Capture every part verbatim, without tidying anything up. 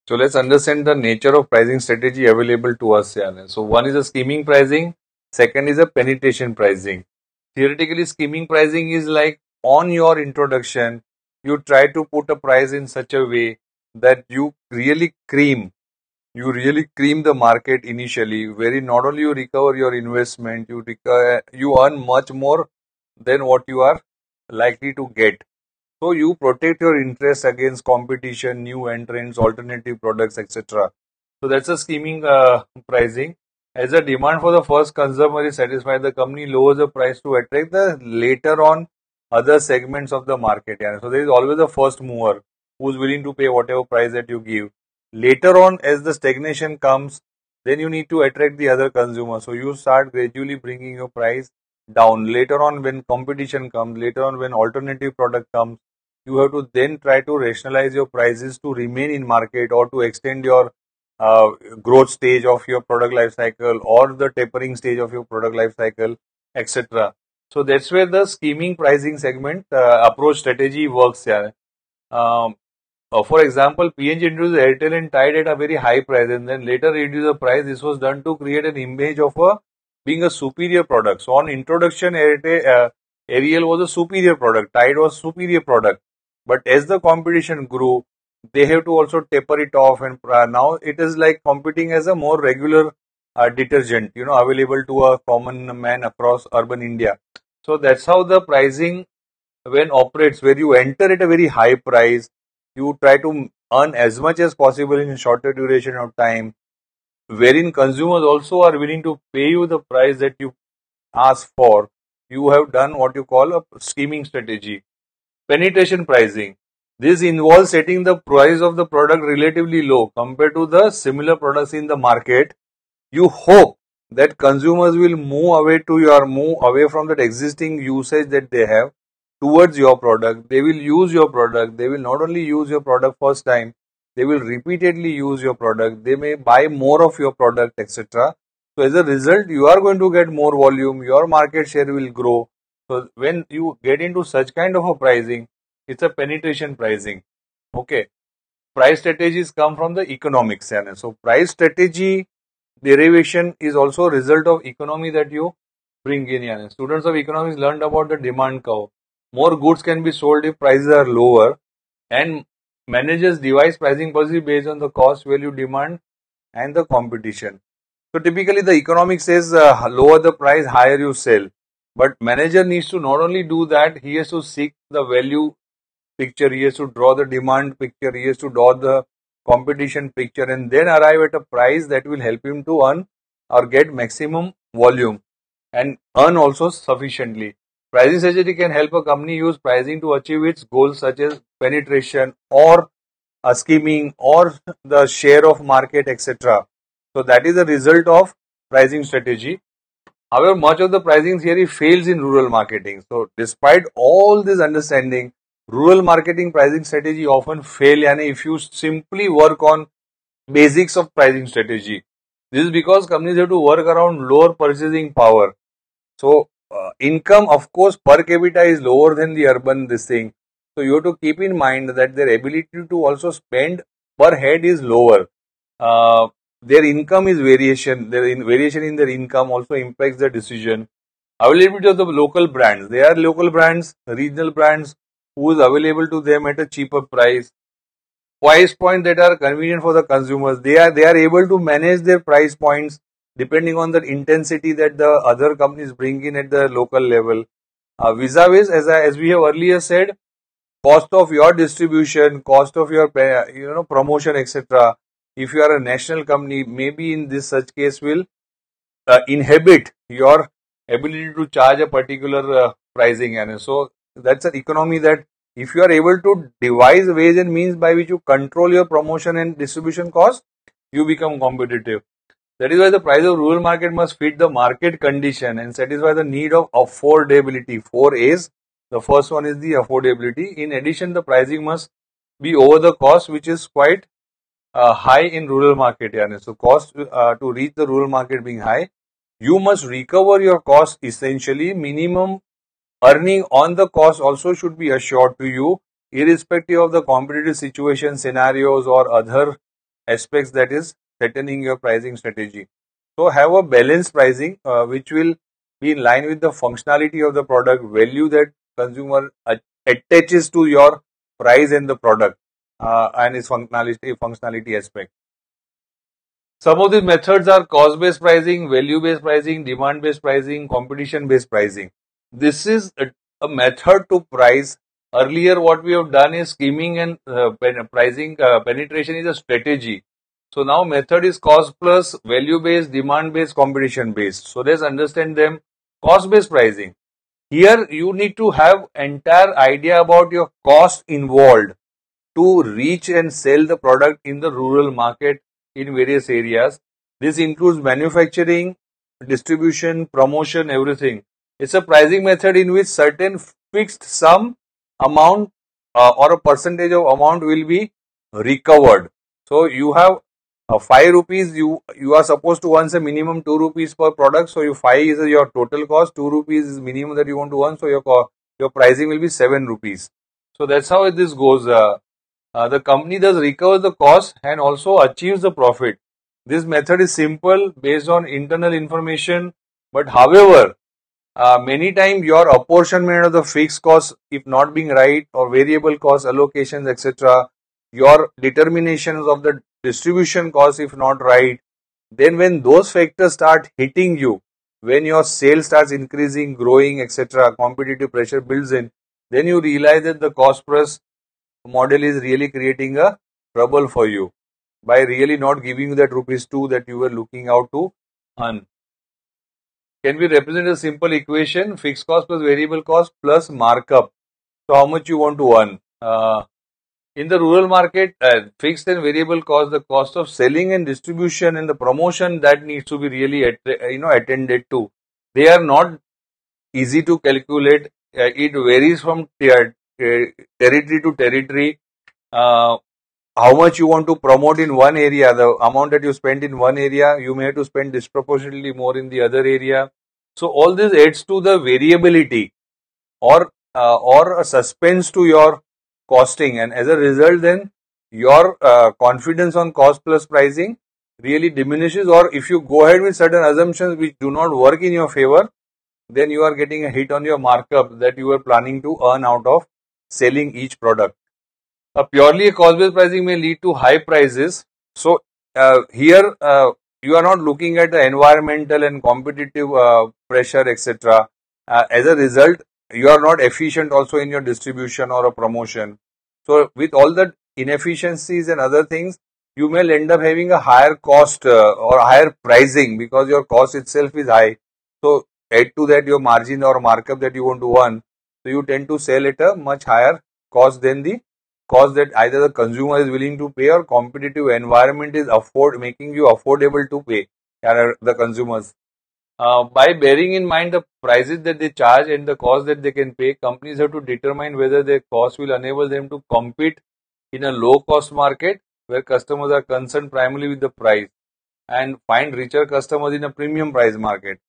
So let's understand the nature of pricing strategy available to us here. So one is a scheming pricing, second is a penetration pricing. Theoretically, scheming pricing is like on your introduction, you try to put a price in such a way that you really cream, you really cream the market initially, wherein not only you recover your investment, you recover, you earn much more than what you are likely to get. So you protect your interest against competition, new entrants, alternative products, et cetera. So that's a scheming uh, pricing. As the demand for the first consumer is satisfied, the company lowers the price to attract the later on other segments of the market. Yeah. So there is always a first mover who's willing to pay whatever price that you give. Later on, as the stagnation comes, then you need to attract the other consumer. So you start gradually bringing your price down. Later on, when competition comes, later on when alternative product comes, you have to then try to rationalize your prices to remain in market or to extend your uh, growth stage of your product life cycle or the tapering stage of your product life cycle, et cetera. So that's where the scheming pricing segment uh, approach strategy works here. Um, uh, for example, P N G introduced Airtel and Tide at a very high price and then later reduced the price. This was done to create an image of a being a superior product. So on introduction, Airtel, uh, Ariel was a superior product, Tide was superior product. But as the competition grew, they have to also taper it off, and uh, now it is like competing as a more regular uh, detergent, you know, available to a common man across urban India. So that's how the pricing when operates, where you enter at a very high price, you try to earn as much as possible in a shorter duration of time, wherein consumers also are willing to pay you the price that you ask for. You have done what you call a scheming strategy. Penetration pricing. This involves setting the price of the product relatively low compared to the similar products in the market. You hope that consumers will move away to your move away from that existing usage that they have towards your product. They will use your product. They will not only use your product first time, they will repeatedly use your product. They may buy more of your product, et cetera. So as a result, you are going to get more volume. Your market share will grow. So when you get into such kind of a pricing, it's a penetration pricing. Okay. Price strategies come from the economics channel. So price strategy derivation is also a result of economy that you bring in. Yani. Students of economics learned about the demand curve. More goods can be sold if prices are lower, and managers devise pricing policy based on the cost, value, demand, and the competition. So typically the economics says uh, lower the price, higher you sell. But manager needs to not only do that, he has to seek the value picture, he has to draw the demand picture, he has to draw the competition picture, and then arrive at a price that will help him to earn or get maximum volume and earn also sufficiently. Pricing strategy can help a company use pricing to achieve its goals such as penetration or a scheming or the share of market, et cetera. So that is the result of pricing strategy. However, much of the pricing theory fails in rural marketing. So despite all this understanding, rural marketing pricing strategy often fail. Yani if you simply work on basics of pricing strategy, this is because companies have to work around lower purchasing power. So uh, income, of course, per capita is lower than the urban this thing. So you have to keep in mind that their ability to also spend per head is lower. Uh, their income is variation. Their in variation in their income also impacts the decision. Availability of the local brands. They are local brands, regional brands who is available to them at a cheaper price. Price points that are convenient for the consumers. They are they are able to manage their price points depending on the intensity that the other companies bring in at the local level. Uh, vis-a-vis, as I, as we have earlier said, cost of your distribution, cost of your you know promotion, et cetera. If you are a national company, maybe in this such case will uh, inhibit your ability to charge a particular uh, pricing. And so that's an economy that if you are able to devise ways and means by which you control your promotion and distribution cost, you become competitive. That is why the price of rural market must fit the market condition and satisfy the need of affordability. Four A's. The first one is the affordability. In addition, the pricing must be over the cost, which is quite uh, high in rural market. Yani. So cost uh, to reach the rural market being high, you must recover your cost essentially. Minimum earning on the cost also should be assured to you, irrespective of the competitive situation, scenarios, or other aspects that is setting your pricing strategy. So have a balanced pricing uh, which will be in line with the functionality of the product, value that consumer attaches to your price and the product uh, and its functionality functionality aspect. Some of these methods are cost-based pricing, value-based pricing, demand-based pricing, competition-based pricing. This is a, a method to price. Earlier, what we have done is scheming and uh, pen, pricing uh, penetration is a strategy. So now method is cost plus, value-based, demand-based, competition-based. So let's understand them. Cost-based pricing. Here you need to have entire idea about your cost involved to reach and sell the product in the rural market in various areas. This includes manufacturing, distribution, promotion, everything. It's a pricing method in which certain fixed sum amount uh, or a percentage of amount will be recovered. So you have uh, five rupees, you you are supposed to earn a minimum two rupees per product. So you five is your total cost, two rupees is minimum that you want to earn. So your your pricing will be seven rupees. So that's how this goes. Uh, uh, the company does recover the cost and also achieves the profit. This method is simple based on internal information, but however, uh, many times your apportionment of the fixed cost, if not being right, or variable cost allocations, et cetera, your determinations of the distribution cost, if not right, then when those factors start hitting you, when your sales starts increasing, growing, et cetera, competitive pressure builds in, then you realize that the cost plus model is really creating a trouble for you by really not giving you that rupees two that you were looking out to earn. Can we represent a simple equation? Fixed cost plus variable cost plus markup. So how much you want to earn? Uh, in the rural market, uh, fixed and variable cost, the cost of selling and distribution and the promotion that needs to be really at, you know attended to. They are not easy to calculate. Uh, it varies from ter territory to territory. Uh, how much you want to promote in one area, the amount that you spend in one area, you may have to spend disproportionately more in the other area. So all this adds to the variability or uh, or a suspense to your costing, and as a result then your uh, confidence on cost plus pricing really diminishes, or if you go ahead with certain assumptions which do not work in your favor, then you are getting a hit on your markup that you were planning to earn out of selling each product. Uh, purely a cost-based pricing may lead to high prices. So uh, here uh, you are not looking at the environmental and competitive uh, pressure, et cetera. Uh, as a result, you are not efficient also in your distribution or a promotion. So with all the inefficiencies and other things, you may end up having a higher cost uh, or higher pricing because your cost itself is high. So add to that your margin or markup that you want to earn. So you tend to sell at a much higher cost than the cost that either the consumer is willing to pay or competitive environment is afford making you affordable to pay, the consumers. Uh, by bearing in mind the prices that they charge and the cost that they can pay, companies have to determine whether their cost will enable them to compete in a low cost market where customers are concerned primarily with the price and find richer customers in a premium price market.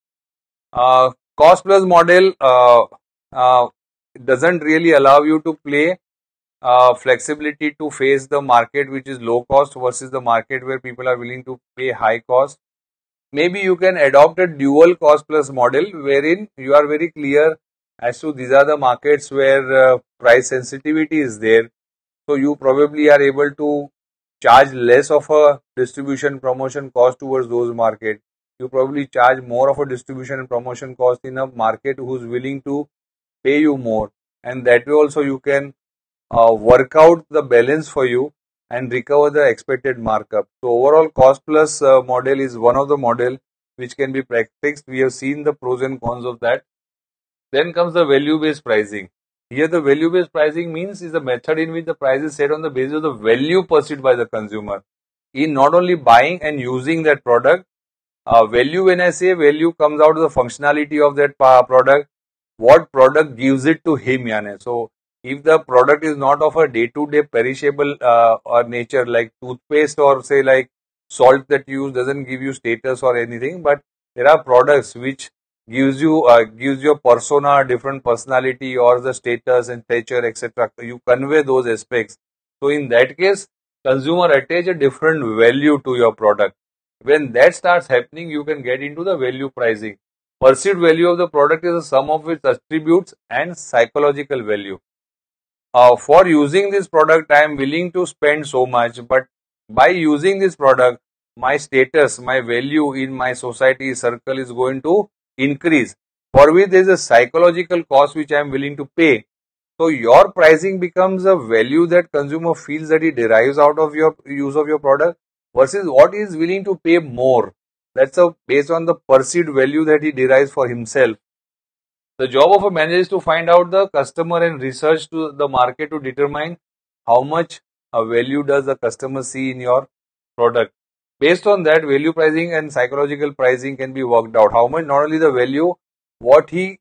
Uh, cost plus model uh, uh, doesn't really allow you to play uh, flexibility to face the market which is low cost versus the market where people are willing to pay high cost. Maybe you can adopt a dual cost plus model wherein you are very clear as to these are the markets where uh, price sensitivity is there. So you probably are able to charge less of a distribution promotion cost towards those markets. You probably charge more of a distribution and promotion cost in a market who's willing to pay you more, and that way also you can uh, work out the balance for you and recover the expected markup. So overall cost plus uh, model is one of the model which can be practiced. We have seen the pros and cons of that. Then comes the value based pricing. Here the value based pricing means is a method in which the price is set on the basis of the value perceived by the consumer in not only buying and using that product. Uh, value, when I say value, comes out of the functionality of that product. What product gives it to him, yani. So if the product is not of a day-to-day perishable uh, or nature, like toothpaste or say like salt that you use doesn't give you status or anything, but there are products which gives you uh, gives your persona, different personality or the status and stature, et cetera. You convey those aspects. So in that case, consumer attach a different value to your product. When that starts happening, you can get into the value pricing. Perceived value of the product is the sum of its attributes and psychological value. Uh, for using this product, I am willing to spend so much, but by using this product, my status, my value in my society circle is going to increase, for which there is a psychological cost which I am willing to pay. So your pricing becomes a value that consumer feels that he derives out of your use of your product versus what he is willing to pay more. That's a, based on the perceived value that he derives for himself. The job of a manager is to find out the customer and research to the market to determine how much a value does the customer see in your product. Based on that, value pricing and psychological pricing can be worked out. How much, not only the value, what he,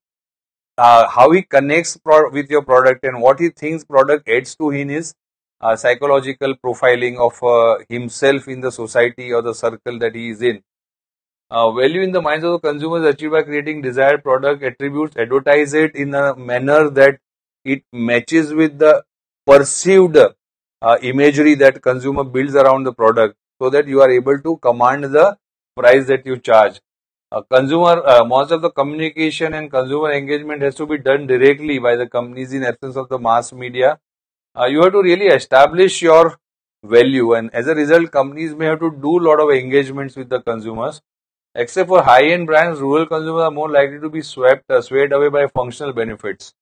uh, how he connects pro with your product and what he thinks product adds to in his uh, psychological profiling of uh, himself in the society or the circle that he is in. Uh, value in the minds of the consumers achieved by creating desired product attributes, advertise it in a manner that it matches with the perceived uh, imagery that consumer builds around the product, so that you are able to command the price that you charge. Uh, consumer, uh, most of the communication and consumer engagement has to be done directly by the companies in absence of the mass media. Uh, you have to really establish your value, and as a result, companies may have to do a lot of engagements with the consumers. Except for high-end brands, rural consumers are more likely to be swept, uh, swayed away by functional benefits.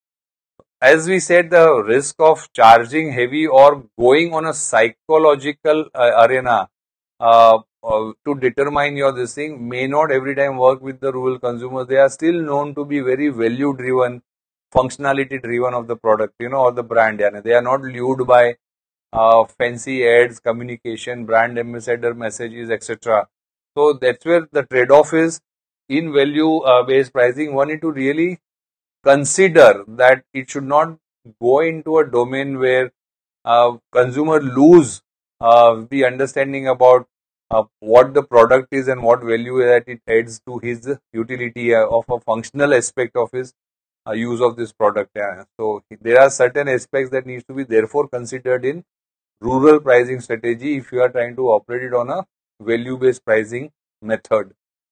As we said, the risk of charging heavy or going on a psychological uh, arena uh, uh, to determine your this thing may not every time work with the rural consumers. They are still known to be very value-driven, functionality-driven of the product, you know, or the brand. Yeah, they are not lured by uh, fancy ads, communication, brand ambassador messages, et cetera. So that's where the trade-off is in value-based pricing. One need to really consider that it should not go into a domain where uh, consumer lose uh, the understanding about uh, what the product is and what value that it adds to his utility uh, of a functional aspect of his uh, use of this product. Yeah. So there are certain aspects that needs to be therefore considered in rural pricing strategy if you are trying to operate it on a value-based pricing method.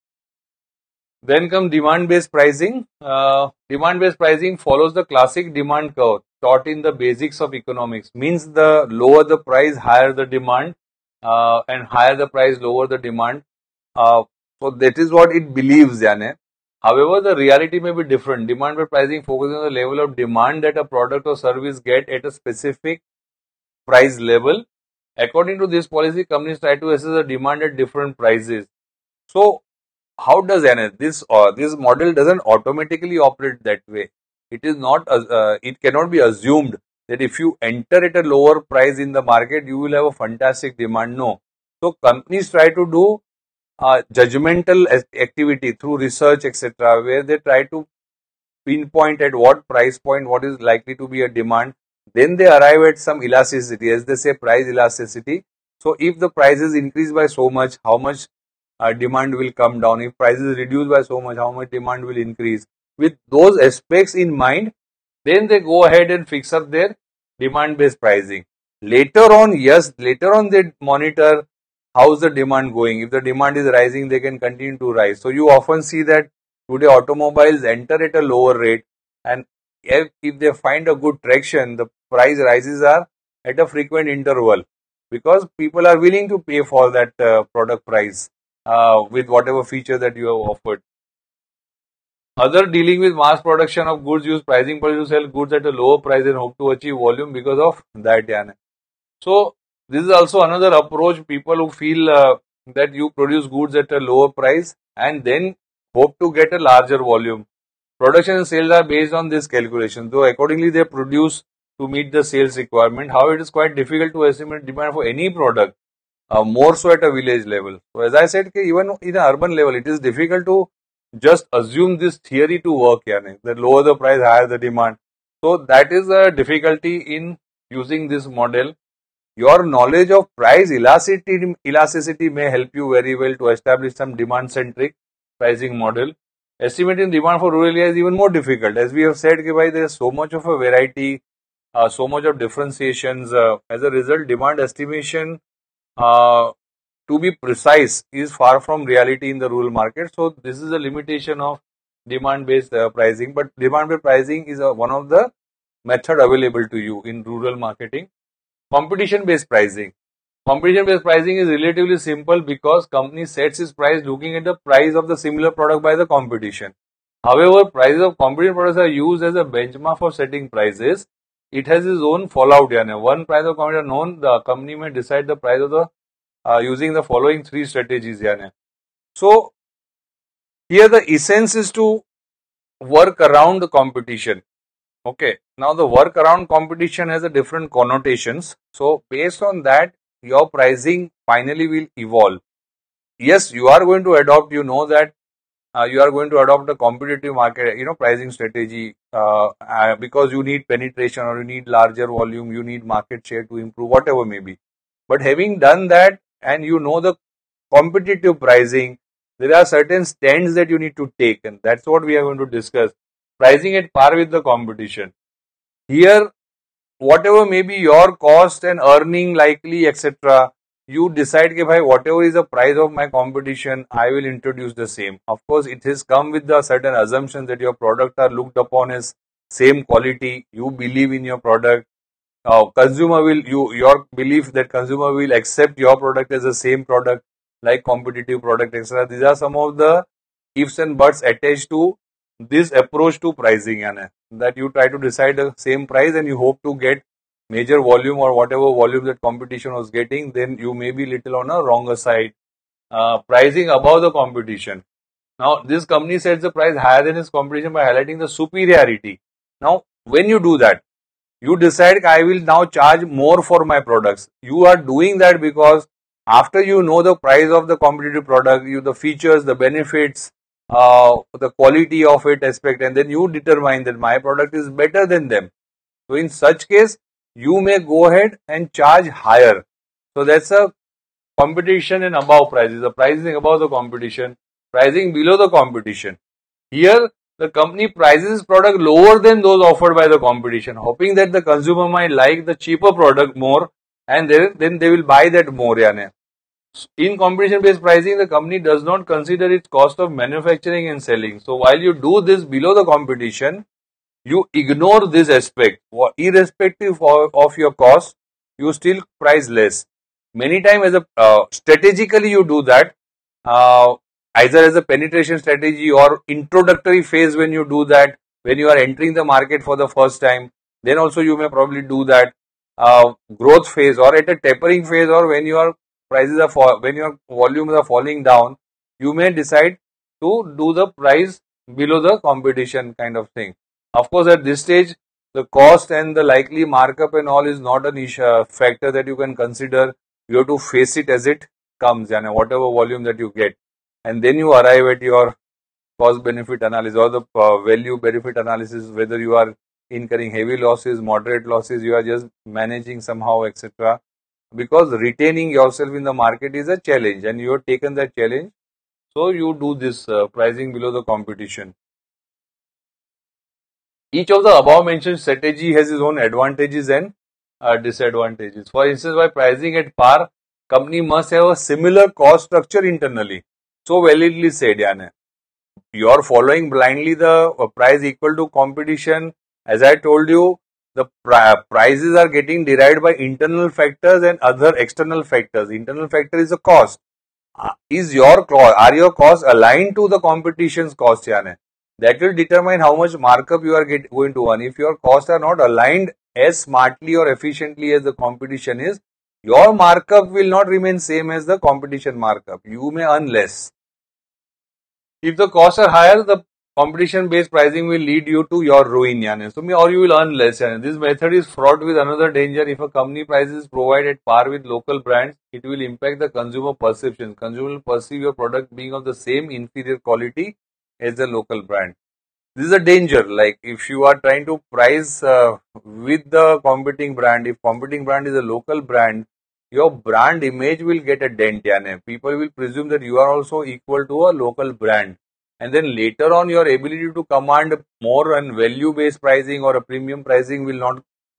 Then comes demand-based pricing. Uh, demand-based pricing follows the classic demand curve taught in the basics of economics. Means the lower the price, higher the demand, uh, and higher the price, lower the demand. Uh, so that is what it believes, Yane. However, the reality may be different. Demand-based pricing focuses on the level of demand that a product or service get at a specific price level. According to this policy, companies try to assess the demand at different prices. So, how does this uh, this model doesn't automatically operate that way? It is not. Uh, it cannot be assumed that if you enter at a lower price in the market, you will have a fantastic demand. No. So, companies try to do uh, judgmental activity through research, et cetera, where they try to pinpoint at what price point what is likely to be a demand. Then they arrive at some elasticity, as they say, price elasticity. So if the prices increase by so much, how much uh, demand will come down? If prices reduce by so much, how much demand will increase? With those aspects in mind, then they go ahead and fix up their demand-based pricing. Later on, yes, later on they monitor how's the demand going. If the demand is rising, they can continue to rise. So you often see that today automobiles enter at a lower rate, and if, if they find a good traction, the price rises are at a frequent interval because people are willing to pay for that uh, product price uh, with whatever feature that you have offered. Other dealing with mass production of goods use pricing policy to sell goods at a lower price and hope to achieve volume because of that. Yeah. So this is also another approach. People who feel uh, that you produce goods at a lower price and then hope to get a larger volume. Production and sales are based on this calculation. So accordingly they produce to meet the sales requirement. However, it is quite difficult to estimate demand for any product, uh, more so at a village level. So as I said, even in an urban level, it is difficult to just assume this theory to work. Yani, that lower the price, higher the demand. So that is a difficulty in using this model. Your knowledge of price elasticity, elasticity may help you very well to establish some demand-centric pricing model. Estimating demand for rural area is even more difficult. As we have said, there is so much of a variety uh, so much of differentiations. Uh, as a result, demand estimation, uh, to be precise, is far from reality in the rural market. So this is a limitation of demand-based uh, pricing. But demand-based pricing is a, one of the method available to you in rural marketing. Competition-based pricing. Competition-based pricing is relatively simple because company sets its price looking at the price of the similar product by the competition. However, prices of competition products are used as a benchmark for setting prices. It has its own fallout. Yani. One price of competition known, the company may decide the price of the uh, using the following three strategies. Yani. So, here the essence is to work around the competition. Okay. Now, the work around competition has a different connotations. So, based on that, your pricing finally will evolve. Yes, you are going to adopt, you know that uh, you are going to adopt a competitive market, you know, pricing strategy uh, uh, because you need penetration or you need larger volume, you need market share to improve, whatever may be. But having done that and you know the competitive pricing, there are certain stands that you need to take, and that's what we are going to discuss. Pricing at par with the competition. Here, whatever may be your cost and earning likely, et cetera, you decide that bhai, whatever is the price of my competition, I will introduce the same. Of course, it has come with the certain assumptions that your product are looked upon as same quality. You believe in your product. Uh, consumer will you your belief that consumer will accept your product as the same product like competitive product, et cetera. These are some of the ifs and buts attached to this approach to pricing, yani, that you try to decide the same price and you hope to get major volume or whatever volume that competition was getting, then you may be little on a wronger side. Uh, pricing above the competition. Now, this company sets the price higher than its competition by highlighting the superiority. Now, when you do that, you decide I will now charge more for my products. You are doing that because after you know the price of the competitive product, you the features, the benefits, uh, the quality of it aspect, and then you determine that my product is better than them. So in such case, you may go ahead and charge higher. So that's a competition and above prices. The pricing above the competition, pricing below the competition. Here, the company prices product lower than those offered by the competition, hoping that the consumer might like the cheaper product more and then, then they will buy that more. Yani. In competition-based pricing, the company does not consider its cost of manufacturing and selling. So, while you do this below the competition, you ignore this aspect. Irrespective of, of your cost, you still price less. Many times, as a uh, strategically you do that, uh, either as a penetration strategy or introductory phase when you do that, when you are entering the market for the first time, then also you may probably do that. Uh, growth phase or at a tapering phase or when your prices are fall, when your volumes are falling down, you may decide to do the price below the competition kind of thing. Of course, at this stage, the cost and the likely markup and all is not an issue, uh, factor that you can consider. You have to face it as it comes, and whatever volume that you get, and then you arrive at your cost benefit analysis or the uh, value benefit analysis, whether you are incurring heavy losses, moderate losses, you are just managing somehow, et cetera. Because retaining yourself in the market is a challenge, and you have taken that challenge, so you do this uh, pricing below the competition. Each of the above mentioned strategy has its own advantages and uh, disadvantages. For instance, by pricing at par, company must have a similar cost structure internally. So validly said, yani. You are following blindly the uh, price equal to competition. As I told you, the pri prices are getting derived by internal factors and other external factors. Internal factor is the cost. Uh, is your cost, are your costs aligned to the competition's cost? Yani? That will determine how much markup you are get, going to earn. If your costs are not aligned as smartly or efficiently as the competition is, your markup will not remain same as the competition markup. You may earn less. If the costs are higher, the competition-based pricing will lead you to your ruin. Yani. So, or you will earn less. Yani. This method is fraught with another danger. If a company price is provided at par with local brands, it will impact the consumer perception. Consumer will perceive your product being of the same inferior quality as the local brand. This is a danger. Like if you are trying to price uh, with the competing brand, if competing brand is a local brand, your brand image will get a dent. Yani. People will presume that you are also equal to a local brand. And then later on, your ability to command more and value-based pricing or a premium pricing will not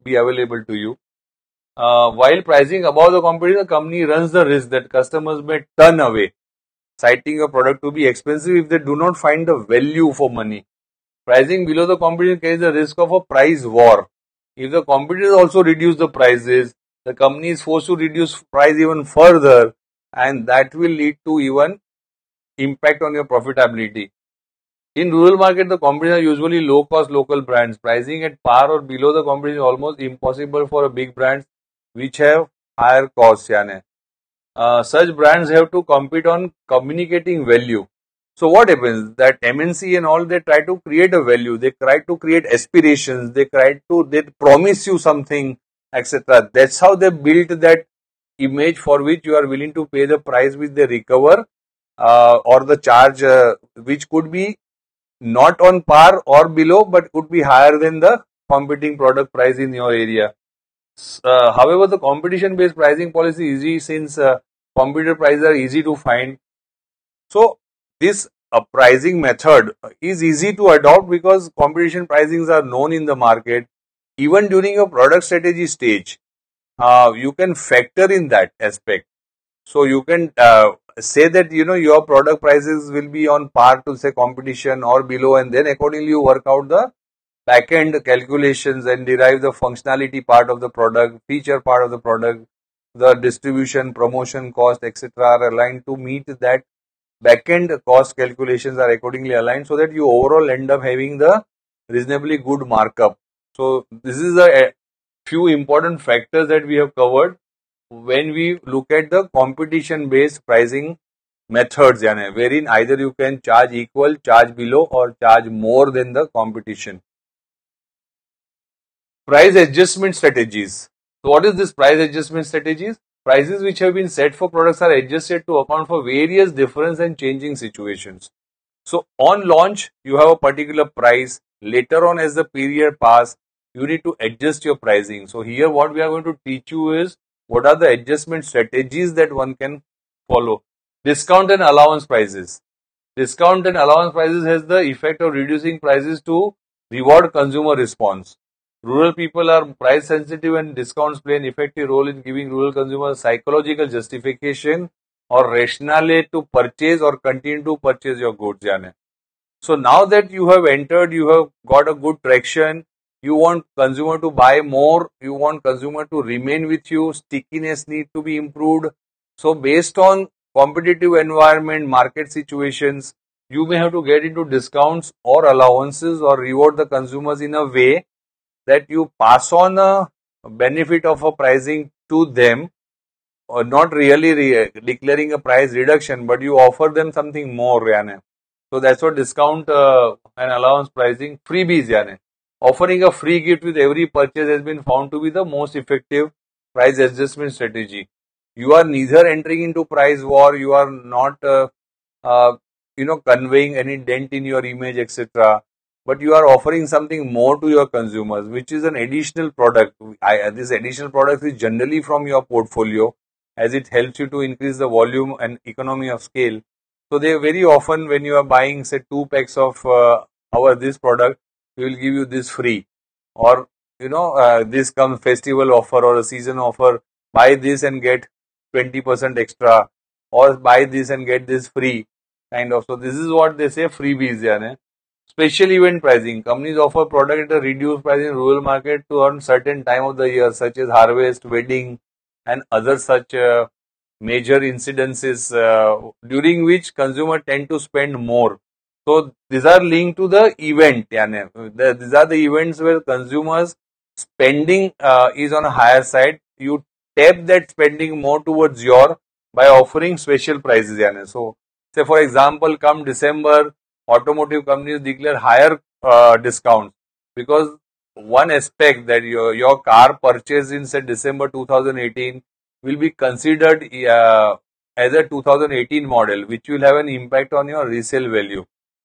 be available to you. Uh, while pricing above the competitor, the company runs the risk that customers may turn away, citing your product to be expensive if they do not find the value for money. Pricing below the competitor carries the risk of a price war. If the competitors also reduce the prices, the company is forced to reduce price even further, and that will lead to even impact on your profitability. In rural market, the competition are usually low-cost local brands. Pricing at par or below the competition is almost impossible for a big brands which have higher costs. यानी uh, such brands have to compete on communicating value. So what happens? That M N C and all, they try to create a value. They try to create aspirations. They try to they promise you something, et cetera. That's how they built that image for which you are willing to pay the price which they recover, uh, or the charge uh, which could be not on par or below, but could be higher than the competing product price in your area. Uh, however, the competition-based pricing policy is easy since uh, competitor prices are easy to find. So, this uh, pricing method is easy to adopt because competition pricings are known in the market. Even during your product strategy stage, uh, you can factor in that aspect. So, you can uh, say that you know your product prices will be on par to say competition or below, and then accordingly you work out the back-end calculations and derive the functionality part of the product, feature part of the product, the distribution, promotion cost, et cetera are aligned to meet that back-end cost calculations are accordingly aligned so that you overall end up having the reasonably good markup. So this is a few important factors that we have covered when we look at the competition-based pricing methods, yani, wherein either you can charge equal, charge below, or charge more than the competition. Price adjustment strategies. So what is this price adjustment strategies? Prices which have been set for products are adjusted to account for various different and changing situations. So on launch, you have a particular price. Later on, as the period passes, you need to adjust your pricing. So here what we are going to teach you is what are the adjustment strategies that one can follow. Discount and allowance prices. Discount and allowance prices has the effect of reducing prices to reward consumer response. Rural people are price sensitive and discounts play an effective role in giving rural consumers psychological justification or rationale to purchase or continue to purchase your goods. यानी. So now that you have entered, you have got a good traction, you want consumer to buy more, you want consumer to remain with you, stickiness need to be improved. So based on competitive environment, market situations, you may have to get into discounts or allowances or reward the consumers in a way that you pass on a benefit of a pricing to them, or not really re declaring a price reduction, but you offer them something more. यानी. So that's what discount uh, and allowance pricing. Freebies, यानी. Offering a free gift with every purchase has been found to be the most effective price adjustment strategy. You are neither entering into price war, you are not uh, uh, you know conveying any dent in your image, et cetera. But you are offering something more to your consumers, which is an additional product. I, this additional product is generally from your portfolio, as it helps you to increase the volume and economy of scale. So they very often, when you are buying say two packs of uh, our this product, we will give you this free, or you know uh, this comes festival offer or a season offer. Buy this and get twenty percent extra, or buy this and get this free, kind of. So this is what they say freebies. यानी. Special event pricing. Companies offer product at a reduced price in rural market to earn certain time of the year, such as harvest, wedding, and other such uh, major incidences uh, during which consumer tend to spend more. So these are linked to the event. यानी. The, these are the events where consumers spending uh, is on a higher side. You tap that spending more towards your by offering special prices. यानी. So say for example, come December, automotive companies declare higher uh, discounts because one aspect that your, your car purchase in say December two thousand eighteen will be considered uh, as a two thousand eighteen model, which will have an impact on your resale value.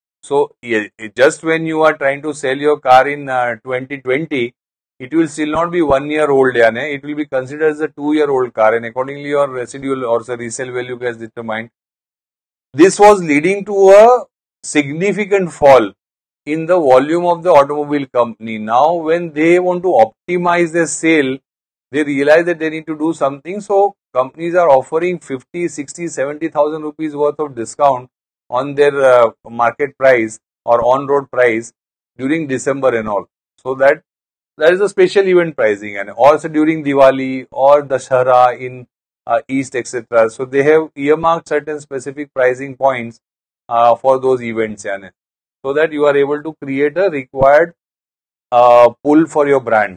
So yeah, just when you are trying to sell your car in uh, twenty twenty, it will still not be one year old. यानी. It will be considered as a two year old car, and accordingly your residual or the resale value gets determined. This was leading to a significant fall in the volume of the automobile company. Now, when they want to optimize their sale, they realize that they need to do something. So, companies are offering fifty, sixty, seventy thousand rupees worth of discount on their uh, market price or on-road price during December and all. So, that that is a special event pricing, and also during Diwali or Dashara in uh, East, et cetera. So, they have earmarked certain specific pricing points uh, for those events, yani, so that you are able to create a required uh, pull for your brand.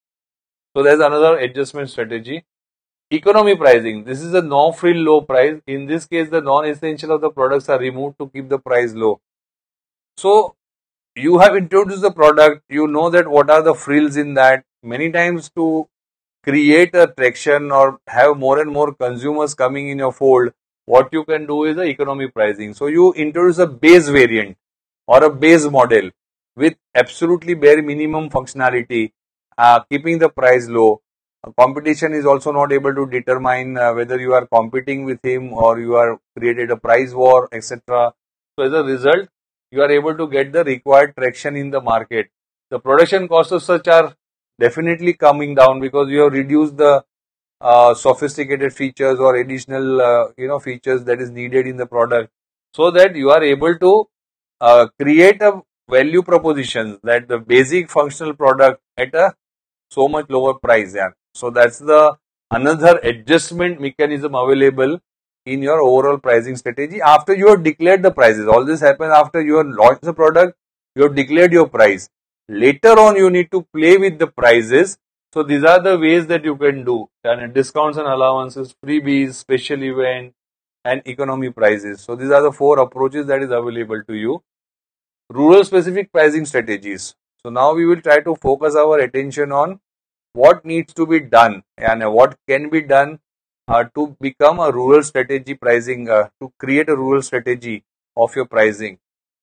So, there's another adjustment strategy. Economy pricing. This is a no-frill low price. In this case, the non-essential of the products are removed to keep the price low. So, you have introduced the product, you know that what are the frills in that. Many times to create a traction or have more and more consumers coming in your fold, what you can do is the economy pricing. So, you introduce a base variant or a base model with absolutely bare minimum functionality, uh, keeping the price low. Uh, competition is also not able to determine uh, whether you are competing with him or you are created a price war, et cetera. So, as a result, you are able to get the required traction in the market. The production costs of such are definitely coming down because you have reduced the uh, sophisticated features or additional uh, you know features that is needed in the product, so that you are able to uh, create a value proposition that the basic functional product at a so much lower price. Yeah. So that's the another adjustment mechanism available in your overall pricing strategy after you have declared the prices. All this happens after you have launched the product, you have declared your price. Later on, you need to play with the prices. So these are the ways that you can do. And discounts and allowances, freebies, special event, and economy prices. So these are the four approaches that is available to you. Rural specific pricing strategies. So now we will try to focus our attention on what needs to be done and what can be done uh, to become a rural strategy pricing, uh, to create a rural strategy of your pricing.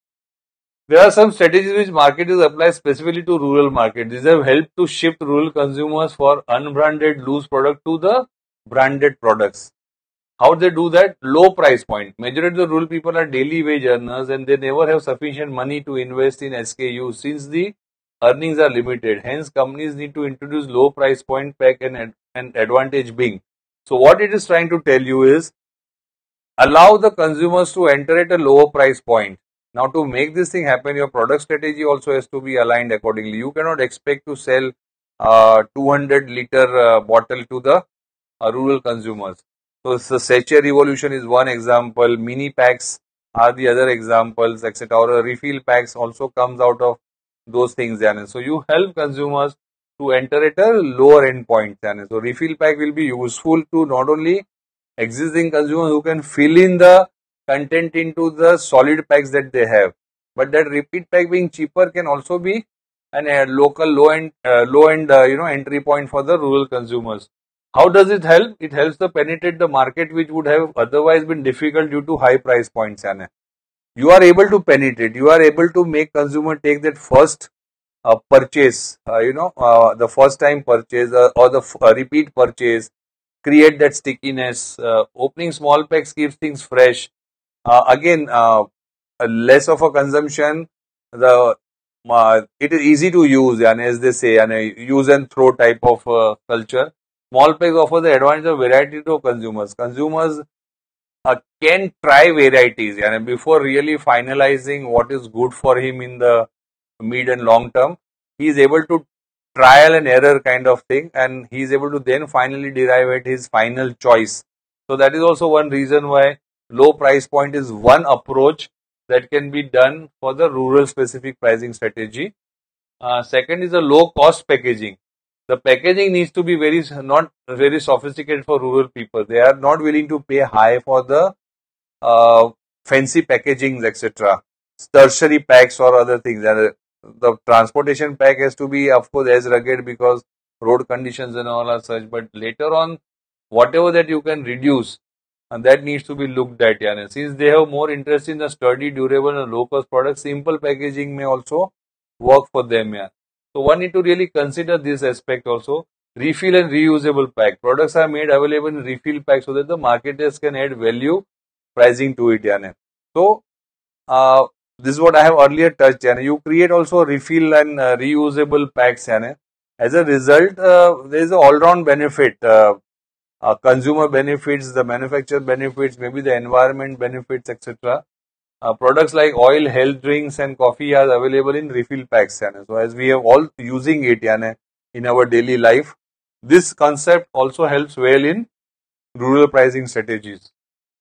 There are some strategies which marketers apply specifically to rural market. These have helped to shift rural consumers for unbranded loose product to the branded products. How they do that? Low price point. Majority of the rural people are daily wage earners and they never have sufficient money to invest in S K Us since the earnings are limited. Hence, companies need to introduce low price point pack and an advantage being. So, what it is trying to tell you is allow the consumers to enter at a lower price point. Now, to make this thing happen, your product strategy also has to be aligned accordingly. You cannot expect to sell uh, two hundred liter uh, bottle to the uh, rural consumers. So, the sachet revolution is one example. Mini packs are the other examples, et cetera. Or refill packs also comes out of those things. So, you help consumers to enter at a lower end point. So, refill pack will be useful to not only existing consumers who can fill in the content into the solid packs that they have, but that repeat pack being cheaper can also be an uh, local low end uh, low end uh, you know entry point for the rural consumers. How does it help? It helps to penetrate the market which would have otherwise been difficult due to high price points. You are able to penetrate. You are able to make consumer take that first uh, purchase. Uh, you know uh, the first time purchase uh, or the uh, repeat purchase. Create that stickiness. Uh, opening small packs keeps things fresh. Uh, again, uh, less of a consumption. The uh, it is easy to use, and as they say, and a use and throw type of uh, culture. Small packs offer the advantage of variety to consumers. Consumers uh, can try varieties, and before really finalizing what is good for him in the mid and long term, he is able to trial and error kind of thing, and he is able to then finally derive at his final choice. So that is also one reason why low price point is one approach that can be done for the rural specific pricing strategy. Uh, second is a low cost packaging. The packaging needs to be very not very sophisticated for rural people. They are not willing to pay high for the uh, fancy packagings, et cetera. Tertiary packs or other things. And the transportation pack has to be, of course, as rugged because road conditions and all are such. But later on, whatever that you can reduce, and that needs to be looked at. Yeah. Since they have more interest in the sturdy, durable, and low cost products, simple packaging may also work for them. Yeah. So one need to really consider this aspect also. Refill and reusable pack. Products are made available in refill pack so that the marketers can add value pricing to it. Yeah. So uh, this is what I have earlier touched. And you create also refill and uh, reusable packs. And as a result, uh, there is an all-round benefit. Uh, uh, consumer benefits, the manufacturer benefits, maybe the environment benefits, et cetera. Uh, products like oil, health drinks, and coffee are available in refill packs. Yani. So as we have all using it yani, in our daily life, this concept also helps well in rural pricing strategies.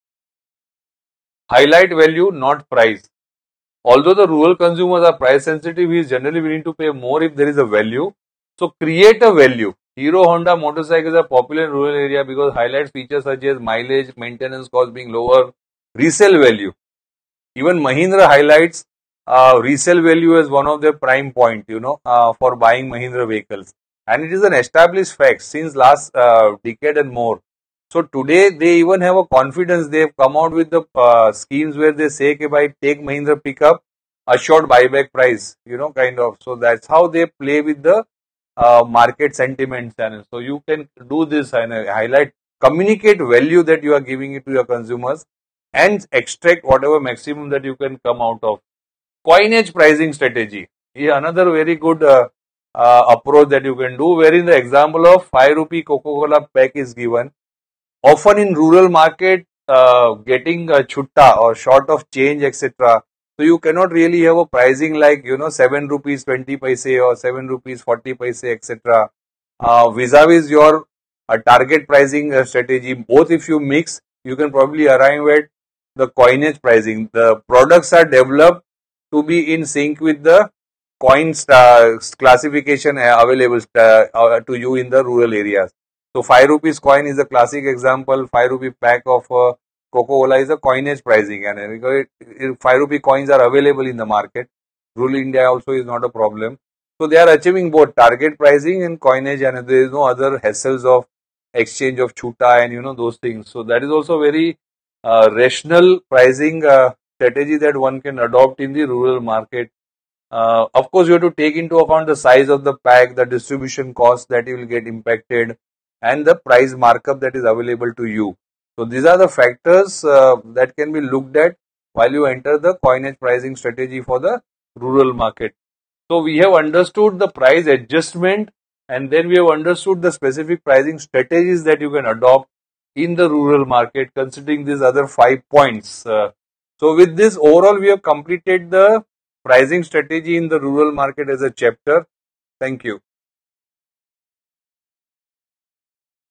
Highlight value, not price. Although the rural consumers are price sensitive, he is generally willing to pay more if there is a value. So create a value. Hero Honda motorcycles are popular in rural area because highlights features such as mileage, maintenance cost being lower, resale value. Even Mahindra highlights uh, resale value as one of their prime point, you know, uh, for buying Mahindra vehicles. And it is an established fact since last uh, decade and more. So today they even have a confidence. They have come out with the uh, schemes where they say, if I take Mahindra pickup, assured buyback price, you know, kind of. So that's how they play with the uh, market sentiments. And so you can do this and highlight, communicate value that you are giving it to your consumers and extract whatever maximum that you can come out of. Coinage pricing strategy is another very good uh, uh, approach that you can do, wherein the example of five rupee Coca-Cola pack is given. Often in rural market, uh, getting a chutta or short of change, et cetera. So you cannot really have a pricing like, you know, seven rupees twenty paise or seven rupees forty paise, et cetera. Uh, vis-a-vis your uh, target pricing uh, strategy, both if you mix, you can probably arrive at the coinage pricing. The products are developed to be in sync with the coins uh, classification uh, available uh, uh, to you in the rural areas. So five rupees coin is a classic example. five rupee pack of uh, Coca-Cola is a coinage pricing, and uh, five rupee coins are available in the market. Rural India also is not a problem. So they are achieving both target pricing and coinage, and there is no other hassles of exchange of chuta and you know those things. So that is also very uh, rational pricing uh, strategy that one can adopt in the rural market. Uh, of course, you have to take into account the size of the pack, the distribution cost that you will get impacted, and the price markup that is available to you. So these are the factors uh, that can be looked at while you enter the coinage pricing strategy for the rural market. So we have understood the price adjustment, and then we have understood the specific pricing strategies that you can adopt in the rural market considering these other five points. Uh, so with this overall we have completed the pricing strategy in the rural market as a chapter. Thank you.